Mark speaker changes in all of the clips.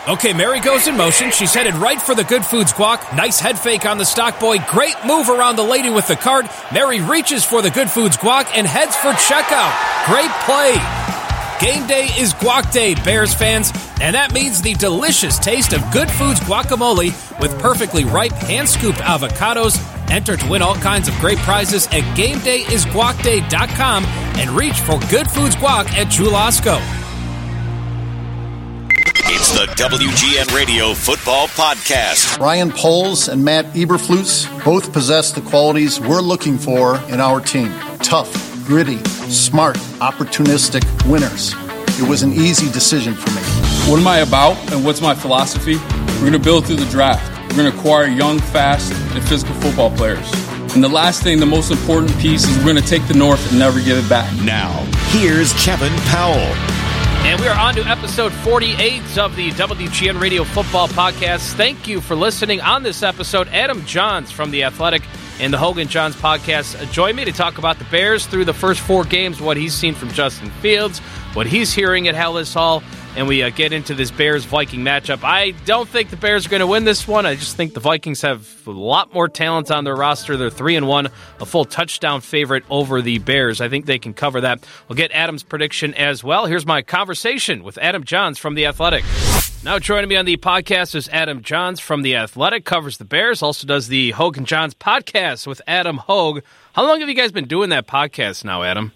Speaker 1: Okay, Mary goes in motion. She's headed right for the Good Foods guac. Nice head fake on the stock boy. Great move around the lady with the cart. Mary reaches for the Good Foods guac and heads for checkout. Great play. Game day is guac day, Bears fans, and that means the delicious taste of Good Foods guacamole with perfectly ripe hand-scooped avocados. Enter to win all kinds of great prizes at GameDayIsGuacDay.com and reach for Good Foods guac at Jewel-Osco.
Speaker 2: It's the WGN Radio Football Podcast.
Speaker 3: Ryan Poles and Matt Eberflus both possess the qualities we're looking for in our team. Tough, gritty, smart, opportunistic winners. It was an easy decision for me.
Speaker 4: What am I about and what's my philosophy? We're going to build through the draft. We're going to acquire young, fast, and physical football players. And the last thing, the most important piece, is we're going to take the North and never give it back.
Speaker 2: Now, here's Kevin Powell.
Speaker 5: And we are on to episode 48 of the WGN Radio Football Podcast. Thank you for listening. On this episode, Adam Johns from The Athletic and the Hogan Johns Podcast join me to talk about the Bears through the first 4 games, what he's seen from Justin Fields, what he's hearing at Hallis Hall, and we get into this Bears-Viking matchup. I don't think the Bears are going to win this one. I just think the Vikings have a lot more talent on their roster. They're 3-1, a full touchdown favorite over the Bears. I think they can cover that. We'll get Adam's prediction as well. Here's my conversation with Adam Johns from The Athletic. Now joining me on the podcast is Adam Johns from The Athletic, covers the Bears, also does the Hogan Johns Podcast with Adam Hogue. How long have you guys been doing that podcast now, Adam?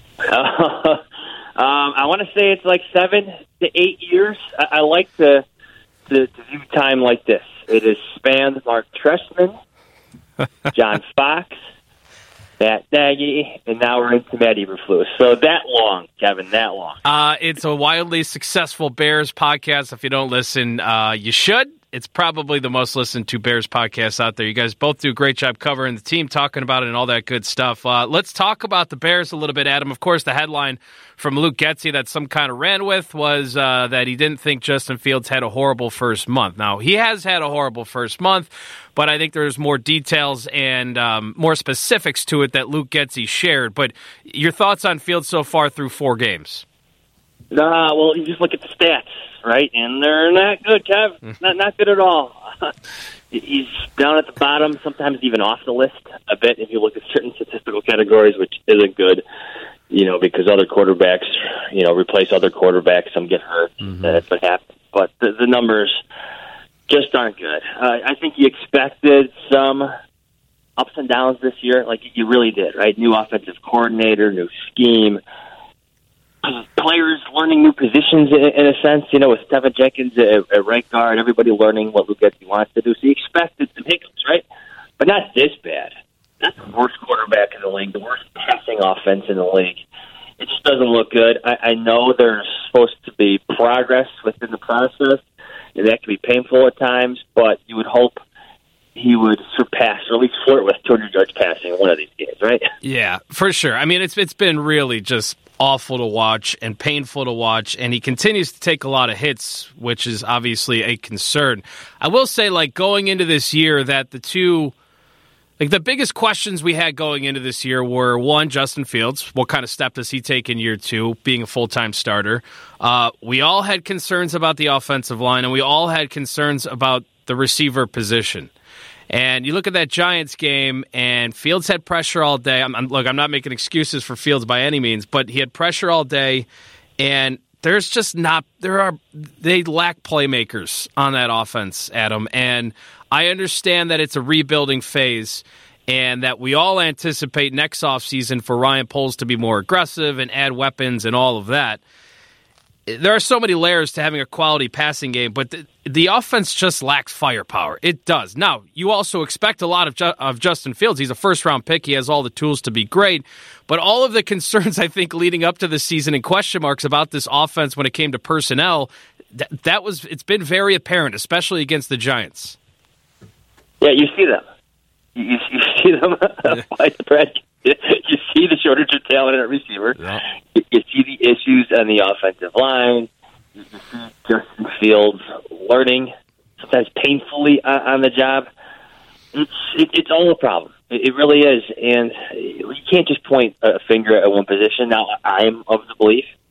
Speaker 6: I want to say it's like 7 to 8 years. I like to view time like this. It has spanned Mark Trestman, John Fox, Matt Nagy, and now we're into Matt Eberflus. So that long, Kevin, that long.
Speaker 5: It's a wildly successful Bears podcast. If you don't listen, you should. It's probably the most listened to Bears podcast out there. You guys both do a great job covering the team, talking about it, and all that good stuff. Let's talk about the Bears a little bit, Adam. Of course, the headline from Luke Getsy that some kind of ran with was that he didn't think Justin Fields had a horrible first month. Now, he has had a horrible first month, but I think there's more details and more specifics to it that Luke Getsy shared. But your thoughts on Fields so far through 4 games?
Speaker 6: Well, you just look at the stats, right? And they're not good, Kev. Not good at all. He's down at the bottom, sometimes even off the list a bit if you look at certain statistical categories, which isn't good, because other quarterbacks, replace other quarterbacks. Some get hurt. That's what happens. But the numbers just aren't good. I think you expected some ups and downs this year, like you really did, right? New offensive coordinator, new scheme. Players learning new positions in a sense, with Stephen Jenkins at right guard, everybody learning what Luke Getsy wants to do. So you expected some hiccups, right? But not this bad. Not the worst quarterback in the league, the worst passing offense in the league. It just doesn't look good. I know there's supposed to be progress within the process, and that can be painful at times, but you would hope he would surpass or at least flirt with 200 yards passing in one of these games, right?
Speaker 5: Yeah, for sure. I mean, it's been really just awful to watch and painful to watch, and he continues to take a lot of hits, which is obviously a concern. I will say, going into this year, that the biggest questions we had going into this year were, one, Justin Fields. What kind of step does he take in year 2, being a full-time starter? We all had concerns about the offensive line, and we all had concerns about the receiver position. And you look at that Giants game, and Fields had pressure all day. I'm not making excuses for Fields by any means, but he had pressure all day, and they lack playmakers on that offense, Adam. And I understand that it's a rebuilding phase, and that we all anticipate next offseason for Ryan Poles to be more aggressive and add weapons and all of that. There are so many layers to having a quality passing game, but the offense just lacks firepower. It does. Now, you also expect a lot of Justin Fields. He's a first-round pick. He has all the tools to be great. But all of the concerns, I think, leading up to the season and question marks about this offense when it came to personnel, it's been very apparent, especially against the Giants.
Speaker 6: Yeah, you see them. You see them fight the press. You see the shortage of talent at receiver. Yeah. You see the issues on the offensive line. You see Justin Fields learning, sometimes painfully on the job. It's all a problem. It really is. And you can't just point a finger at one position. Now, I'm of the belief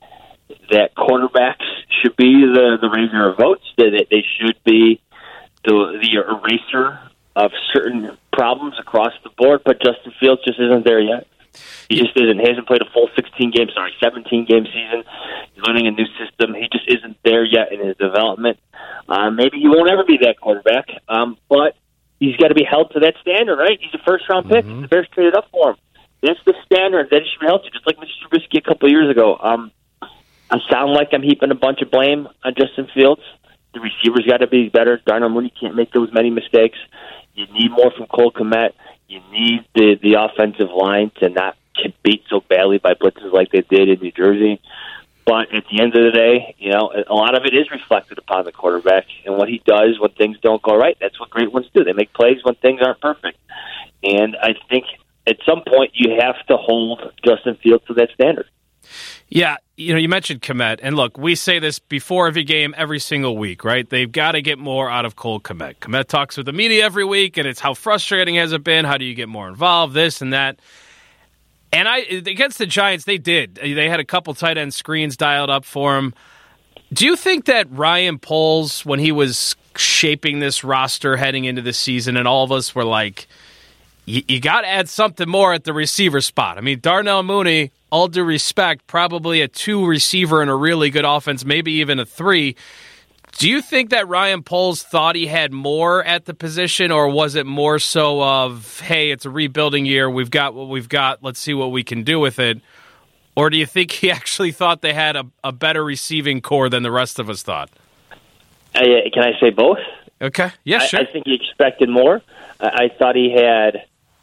Speaker 6: that quarterbacks should be the raiser of votes, that they should be the eraser of certain problems across the board, but Justin Fields just isn't there yet. He just isn't. He hasn't played a full 17-game season. He's learning a new system. He just isn't there yet in his development. Maybe he won't ever be that quarterback, but he's got to be held to that standard, right? He's a first-round pick. The Bears traded up for him. That's the standard that he should be held to, just like Mr. Trubisky a couple of years ago. I sound like I'm heaping a bunch of blame on Justin Fields. The receivers got to be better. Darnell Mooney can't make those many mistakes. You need more from Cole Kmet. You need the offensive line to not get beat so badly by blitzes like they did in New Jersey. But at the end of the day, a lot of it is reflected upon the quarterback and what he does when things don't go right. That's what great ones do. They make plays when things aren't perfect. And I think at some point you have to hold Justin Fields to that standard.
Speaker 5: Yeah, you mentioned Kmet, and look, we say this before every game, every single week, right? They've got to get more out of Cole Kmet. Kmet talks with the media every week, and it's how frustrating has it been? How do you get more involved? This and that. And against the Giants, they did. They had a couple tight end screens dialed up for him. Do you think that Ryan Poles, when he was shaping this roster heading into the season, and all of us were like, you got to add something more at the receiver spot? I mean, Darnell Mooney, all due respect, probably a 2 receiver in a really good offense, maybe even a 3. Do you think that Ryan Poles thought he had more at the position, or was it more so of, hey, it's a rebuilding year, we've got what we've got, let's see what we can do with it? Or do you think he actually thought they had a better receiving core than the rest of us thought?
Speaker 6: Can I say both?
Speaker 5: Okay, yeah, sure.
Speaker 6: I think he expected more. I thought he had...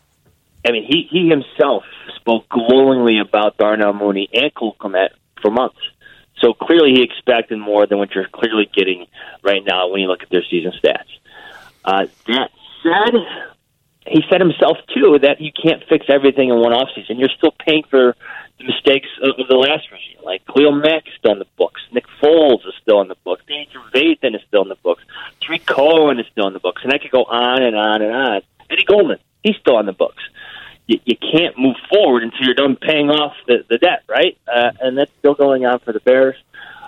Speaker 6: he himself spoke glowingly about Darnell Mooney and Cole Kmet for months. So clearly he expected more than what you're clearly getting right now when you look at their season stats. That said, he said himself, too, that you can't fix everything in one offseason. You're still paying for the mistakes of the last regime. Like Khalil Mack is still in the books. Nick Foles is still in the books. Danny Trevathan is still in the books. Tariq Cohen is still in the books. And I could go on and on and on. Eddie Goldman, he's still on the books. You can't move forward until you're done paying off the debt, right? And that's still going on for the Bears.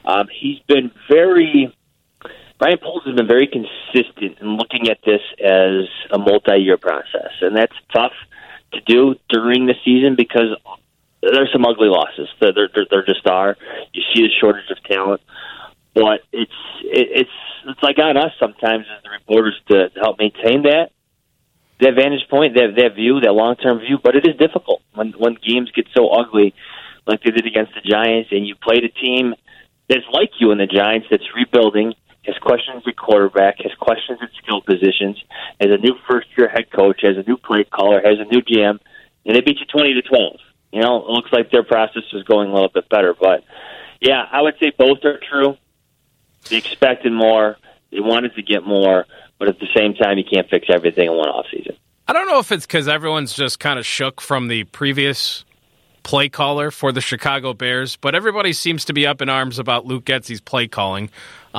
Speaker 6: Ryan Poles has been very consistent in looking at this as a multi-year process, and that's tough to do during the season because there's some ugly losses. There just are. You see the shortage of talent, but it's like on us sometimes as the reporters to help maintain that vantage point, that view, that long-term view, but it is difficult when games get so ugly like they did against the Giants, and you played a team that's like you in the Giants, that's rebuilding, has questions at quarterback, has questions at skill positions, has a new first-year head coach, has a new play caller, has a new GM, and they beat you 20-12. It looks like their process is going a little bit better, but yeah, I would say both are true. They expected more, they wanted to get more, but at the same time, you can't fix everything in one offseason.
Speaker 5: I don't know if it's because everyone's just kind of shook from the previous play caller for the Chicago Bears, but everybody seems to be up in arms about Luke Getsy's play calling.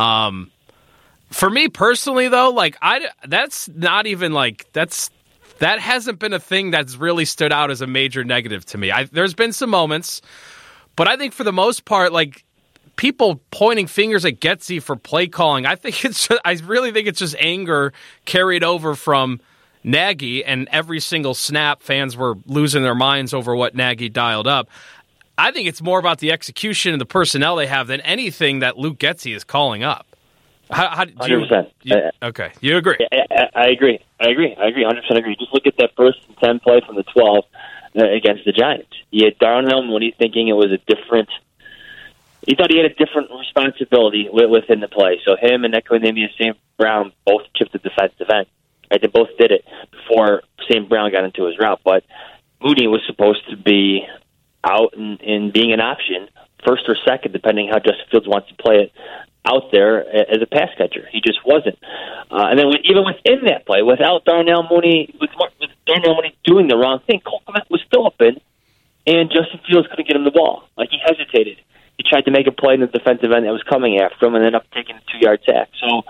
Speaker 5: For me personally, though, that's not even that hasn't been a thing that's really stood out as a major negative to me. There's been some moments, but I think for the most part, people pointing fingers at Getsy for play calling, I really think it's just anger carried over from Nagy, and every single snap, fans were losing their minds over what Nagy dialed up. I think it's more about the execution and the personnel they have than anything that Luke Getsy is calling up. How do
Speaker 6: 100%.
Speaker 5: Okay, you agree?
Speaker 6: I agree. 100% agree. Just look at that first and 10 play from the 12 against the Giants. You had Darnell Mooney thinking it was a different. He thought he had a different responsibility within the play. So him and Equanimeous St. Brown both chipped the defensive end. Right? They both did it before St. Brown got into his route. But Mooney was supposed to be out and being an option, first or second, depending how Justin Fields wants to play it, out there as a pass catcher. He just wasn't. And then even within that play, without Darnell Mooney, with Darnell Mooney doing the wrong thing, Cole Kmet was still open, and Justin Fields couldn't get him the ball. He hesitated. He tried to make a play in the defensive end that was coming after him, and ended up taking a 2-yard sack. So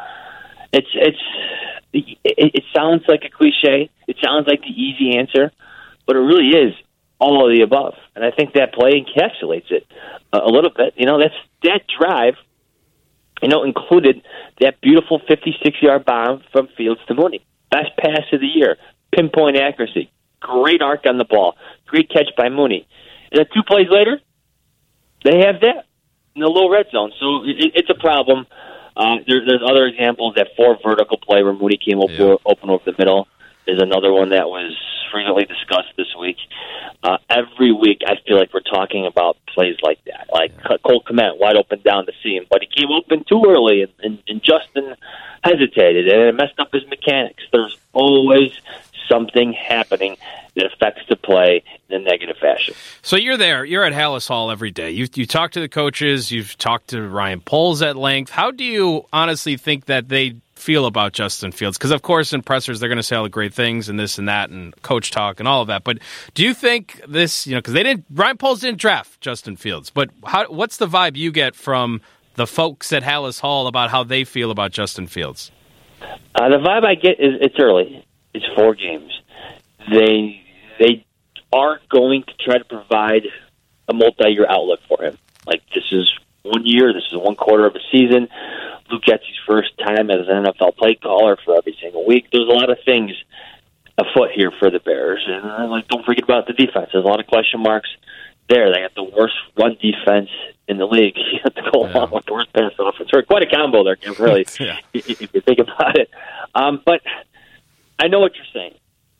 Speaker 6: it sounds like a cliche. It sounds like the easy answer, but it really is. all of the above. And I think that play encapsulates it a little bit. That drive, included that beautiful 56-yard bomb from Fields to Mooney. Best pass of the year. Pinpoint accuracy. Great arc on the ball. Great catch by Mooney. And then 2 plays later, they have that in the low red zone. So it's a problem. There's other examples. That 4 vertical play where Mooney came open over the middle is another one that was frequently discussed this week. Every week, I feel like we're talking about plays like that. Like Cole Kmet wide open down the seam, but he came open too early, and Justin hesitated, and it messed up his mechanics. There's always something happening that affects the play in a negative fashion.
Speaker 5: So you're there. You're at Halas Hall every day. You talk to the coaches. You've talked to Ryan Poles at length. How do you honestly think that they feel about Justin Fields? Because, of course, in pressers, they're going to say all the great things and this and that and coach talk and all of that. But do you think this, because Ryan Poles didn't draft Justin Fields, but what's the vibe you get from the folks at Halas Hall about how they feel about Justin Fields?
Speaker 6: The vibe I get is it's early. It's 4 games. They are going to try to provide a multi-year outlook for him. Like, this is 1 year. This is 1 quarter of a season. Luke Getsy's first time as an NFL play caller for every single week. There's a lot of things afoot here for the Bears. And don't forget about the defense. There's a lot of question marks there. They got the worst run defense in the league. You have to go along with the worst pass offense. Quite a combo there, really, if you think about it. But I know what you're saying.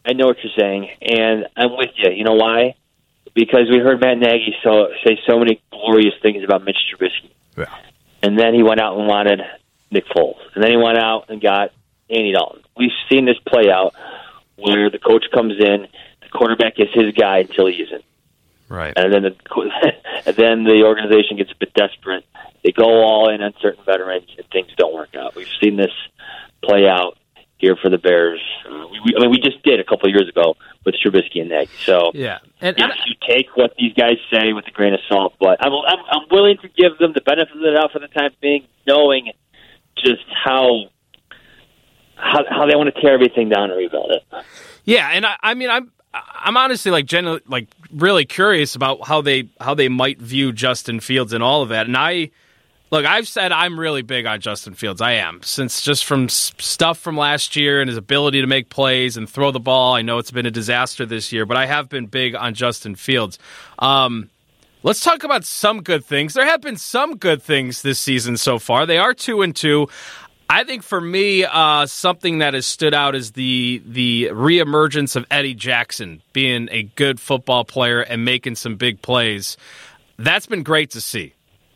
Speaker 6: And I'm with you. You know why? Because we heard Matt Nagy say so many glorious things about Mitch Trubisky. Yeah. And then he went out and wanted Nick Foles. And then he went out and got Andy Dalton. We've seen this play out where the coach comes in, the quarterback is his guy until he isn't.
Speaker 5: Right.
Speaker 6: And then the organization gets a bit desperate. They go all in on certain veterans, and things don't work out. We've seen this play out here for the Bears. We just did a couple of years ago with Trubisky and Nagy. So
Speaker 5: yeah,
Speaker 6: you take what these guys say with a grain of salt, but I'm willing to give them the benefit of the doubt for the time being, knowing just how they want to tear everything down and rebuild it.
Speaker 5: Yeah, and I'm honestly genuinely really curious about how they might view Justin Fields and all of that. And I've said I'm really big on Justin Fields. I am. Since just from stuff from last year and his ability to make plays and throw the ball. I know it's been a disaster this year, but I have been big on Justin Fields. Let's talk about some good things. There have been some good things this season so far. They are 2-2. I think for me, something that has stood out is the reemergence of Eddie Jackson being a good football player and making some big plays. That's been great to see.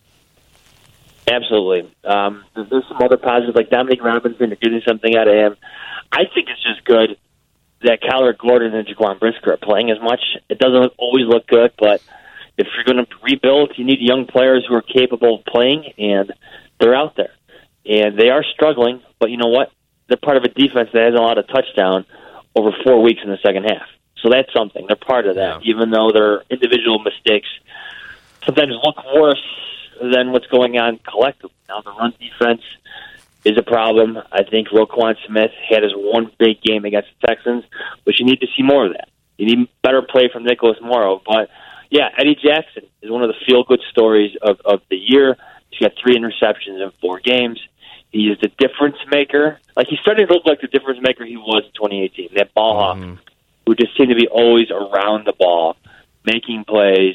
Speaker 6: Absolutely. There's some other positives, like Dominique Robinson, they're getting something out of him. I think it's just good that Kyler Gordon and Jaquan Brisker are playing as much. It doesn't always look good, but if you're going to rebuild, you need young players who are capable of playing, and they're out there. And they are struggling, but you know what? They're part of a defense that hasn't allowed a touchdown over 4 weeks in the second half. So that's something. They're part of that, even though their individual mistakes sometimes look worse than what's going on collectively. Now, the run defense is a problem. I think Roquan Smith had his one big game against the Texans, but you need to see more of that. You need better play from Nicholas Morrow. But, yeah, Eddie Jackson is one of the feel-good stories of the year. He's got 3 interceptions in 4 games. He is the difference maker. He's starting to look like the difference maker he was in 2018. That ball hawk who just seemed to be always around the ball, making plays,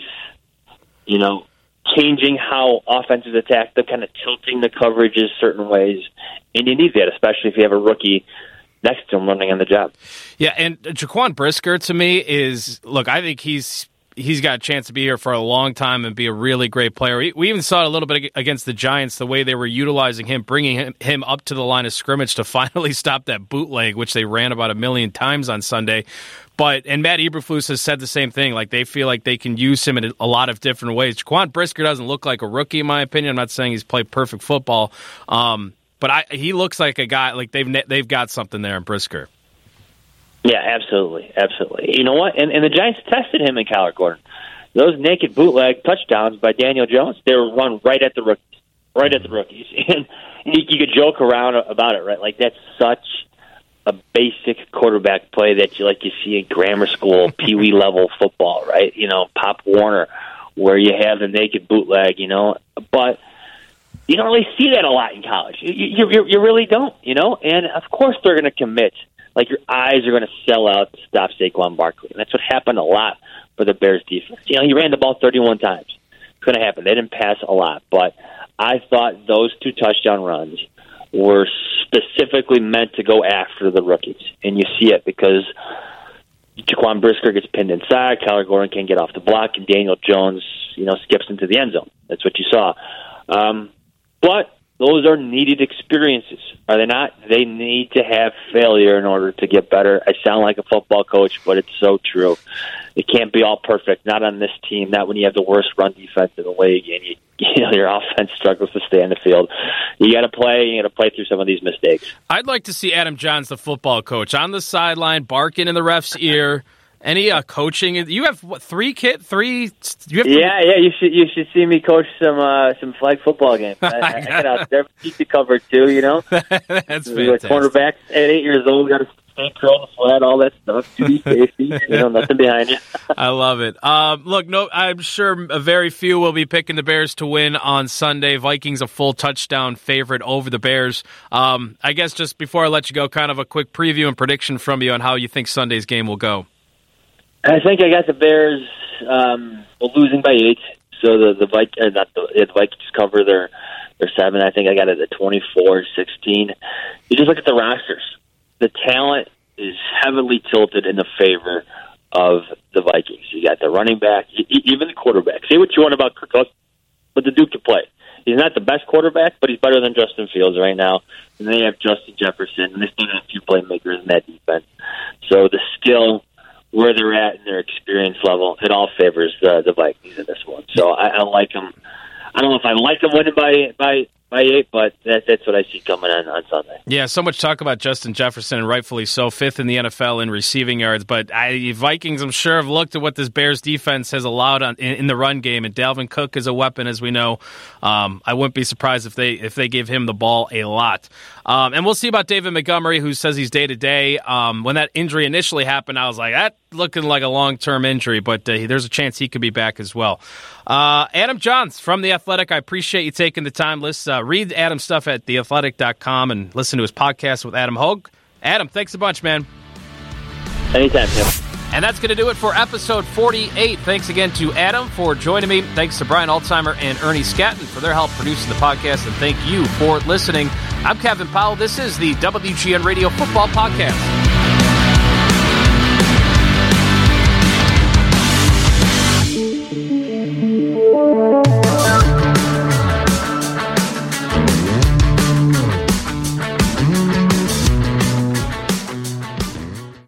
Speaker 6: changing how offenses attack them, kind of tilting the coverages certain ways. And you need that, especially if you have a rookie next to him running on the job.
Speaker 5: Yeah, and Jaquan Brisker, to me, I think he's got a chance to be here for a long time and be a really great player. We even saw it a little bit against the Giants, the way they were utilizing him, bringing him up to the line of scrimmage to finally stop that bootleg, which they ran about 1 million times on Sunday. And Matt Eberflus has said the same thing. They feel like they can use him in a lot of different ways. Jaquan Brisker doesn't look like a rookie, in my opinion. I'm not saying he's played perfect football, but he looks like a guy. They've got something there in Brisker.
Speaker 6: Yeah, absolutely. You know what? And the Giants tested him and Kyler Gordon. Those naked bootleg touchdowns by Daniel Jones, they were run right at the rookies. And you could joke around about it, right? That's such a basic quarterback play that you see in grammar school, pee-wee level football, right? Pop Warner, where you have the naked bootleg, but you don't really see that a lot in college. You really don't, and of course they're going to commit. Like, your eyes are going to sell out to stop Saquon Barkley, and that's what happened a lot for the Bears defense. He ran the ball 31 times. It's going to happen. They didn't pass a lot, but I thought those 2 touchdown runs were specifically meant to go after the rookies, and you see it because Jaquan Brisker gets pinned inside, Kyler Gordon can't get off the block, and Daniel Jones, skips into the end zone. That's what you saw. But those are needed experiences, are they not? They need to have failure in order to get better. I sound like a football coach, but it's so true. It can't be all perfect, not on this team, not when you have the worst run defense in the league and your offense struggles to stay on the field. You got to play through some of these mistakes.
Speaker 5: I'd like to see Adam Johns, the football coach, on the sideline, barking in the ref's ear. Any coaching? You have what, 3 kids? 3? You have
Speaker 6: You should see me coach some flag football games. I get out there, keep you covered too.
Speaker 5: That's fantastic.
Speaker 6: Cornerbacks at 8 years old got to stay curl the flat, all that stuff. 2D safety, nothing behind you.
Speaker 5: I love it. Look, I'm sure a very few will be picking the Bears to win on Sunday. Vikings a full touchdown favorite over the Bears. I guess just before I let you go, kind of a quick preview and prediction from you on how you think Sunday's game will go.
Speaker 6: I think I got the Bears losing by 8, so the Vikings cover their 7. I think I got it at 24-16. You just look at the rosters. The talent is heavily tilted in the favor of the Vikings. You got the running back, even the quarterback. Say what you want about Kirk Cousins, but the dude can play. He's not the best quarterback, but he's better than Justin Fields right now. And they have Justin Jefferson, and they still have 2 playmakers in that defense. So the skill, where they're at in their experience level, it all favors the Vikings in this one. So I like them. I don't know if I like them winning by 8, but that's what I see coming on Sunday.
Speaker 5: Yeah, so much talk about Justin Jefferson, and rightfully so, 5th in the NFL in receiving yards. But Vikings, I'm sure, have looked at what this Bears defense has allowed in the run game, and Dalvin Cook is a weapon, as we know. I wouldn't be surprised if they give him the ball a lot. And we'll see about David Montgomery, who says he's day-to-day. When that injury initially happened, I was like, that looking like a long-term injury, but there's a chance he could be back as well. Adam Johns from The Athletic, I appreciate you taking the time. Let's read Adam's stuff at theathletic.com and listen to his podcast with Adam Hogue. Adam, thanks a bunch, man.
Speaker 6: Anytime, Tim.
Speaker 5: And that's going to do it for episode 48. Thanks again to Adam for joining me. Thanks to Brian Alzheimer and Ernie Scatton for their help producing the podcast. And thank you for listening. I'm Kevin Powell. This is the WGN Radio Football Podcast.